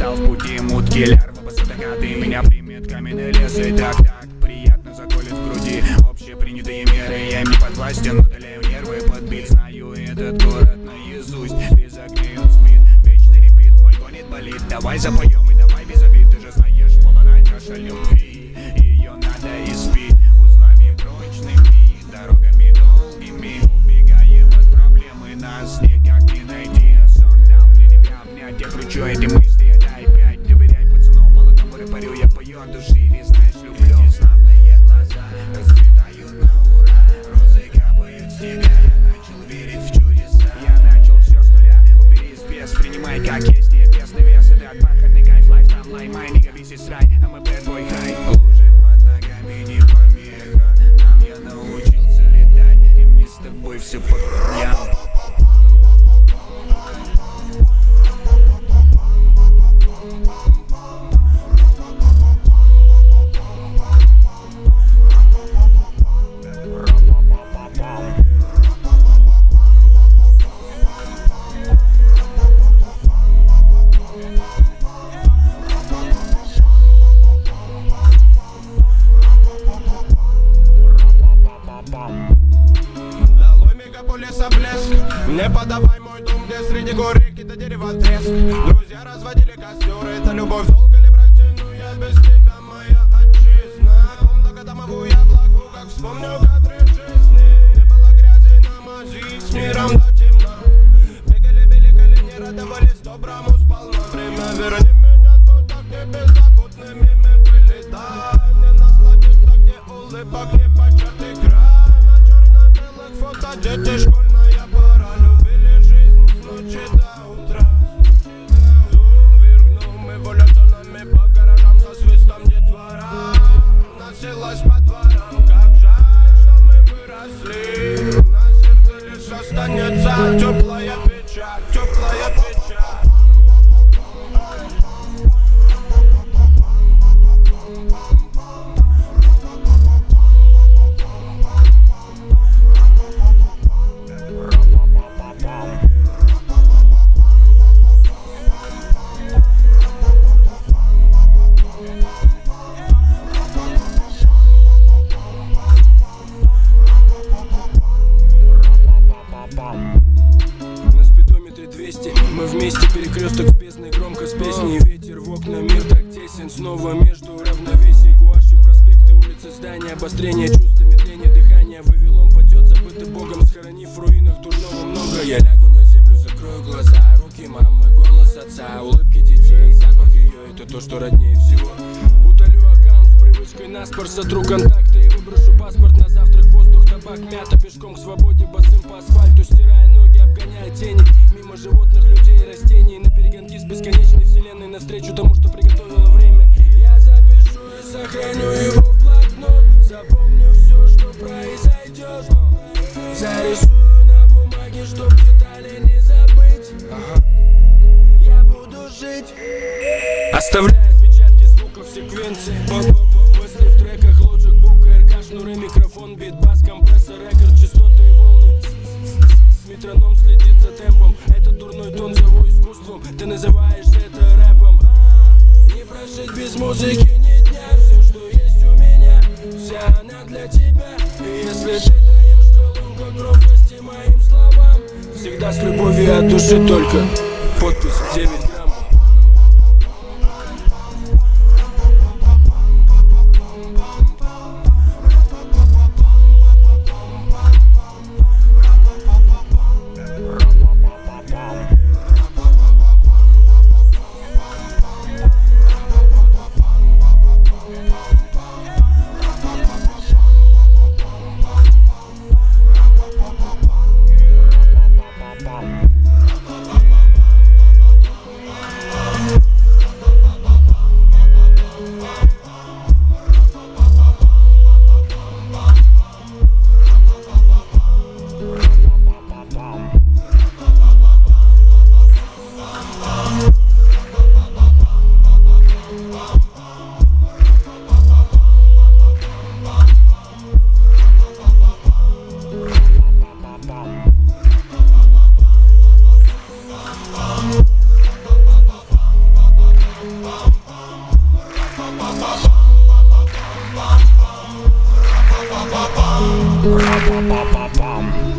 встал в пути мутки, лярва басатакаты. Меня примет каменный лес и так приятно заколет в груди. Общепринятые меры, я им не подвластен, удаляю нервы под бит. Знаю этот город наизусть, без огней он спит. Вечный репит, мой гонит болит. Давай запоем и давай без обид. Ты же знаешь, полная чаша любви, ее надо испить узлами прочными, дорогами долгими. Убегаем от проблемы, нас никак не найти. Сон дал для тебя обнять, я кручу эти мысли, дай 5. Доверяй пацанам, молодом море парю, я пою от души, ведь знаешь, люблю. Славные глаза расцветают на ура, розы капают с тебя. Я начал верить в чудеса, я начал все с нуля. Убери спец, принимай как есть, небесный вес. Это бархатный кайф, лайф там лаймай, не весь из рай, а мы bad boy хай. Лужи под ногами не помеха, нам я научился летать, и мы с тобой все по корням. Долой мегаполиса блеск, не подавай мой дом, где среди гор реки до дерева треск. Друзья разводили костер, это любовь долго ли протяну я без тебя, моя отчизна. Многодомовую я благу, как вспомню кадры жизни. Не было грязи на мази, с миром до темна. Бегали, били колени, радовались доброму сполна. Время верни меня туда, где беззаботными мы были. Дай мне насладиться, где улыбок не початый край. На черно-белых фото дети, школьная пора. Любили жизнь с ночи до утра. Зум вернул, мы эволюционами по гаражам со свистом детвора. Носилась по дворам, как жаль, что мы выросли. На сердце лишь останется теплая печаль, теплая печаль. На спидометре 200, мы вместе, перекресток с бездной, громко с песней. Ветер в окна, мир так тесен, снова между равновесий. Гуашью проспекты, улицы, здания, обострение чувств, медление дыхания. Вавилон потет, забытый Богом, схоронив в руинах дурного много. Я лягу на землю, закрою глаза, руки мамы, голос отца, улыбки детей, запах ее, это то, что роднее всего. Удалю аккаунт с привычкой наспор, сотру контакты и выброшу паспорт на завтрак. Воздух, табак, мята, пешком к свободе, босым по асфальту, стирая ноги, обгоняя тени. Мимо животных, людей и растений, на перегонки с бесконечной вселенной, навстречу тому, что приготовило время. Я запишу и сохраню его в блокнот, запомню все, что произойдет. Зарисую на бумаге, чтоб детали не забыть. Я буду жить, оставляя отпечатки звуков секвенции. Мысли в треках, лоджик, бук, РК, шнуры, микрофон, бит, бас, компрессор, рекорд, частоты и волны. Метроном следит за темпом, этот дурной тон зову искусством. Ты называешь это рэпом. Не прожить без музыки ни дня. Все, что есть у меня, вся она для тебя. И если ты даешь колонку громкости моим словам, всегда с любовью от души только. Подпись 9 грамм. Bam. Ра-па-па-па-пам.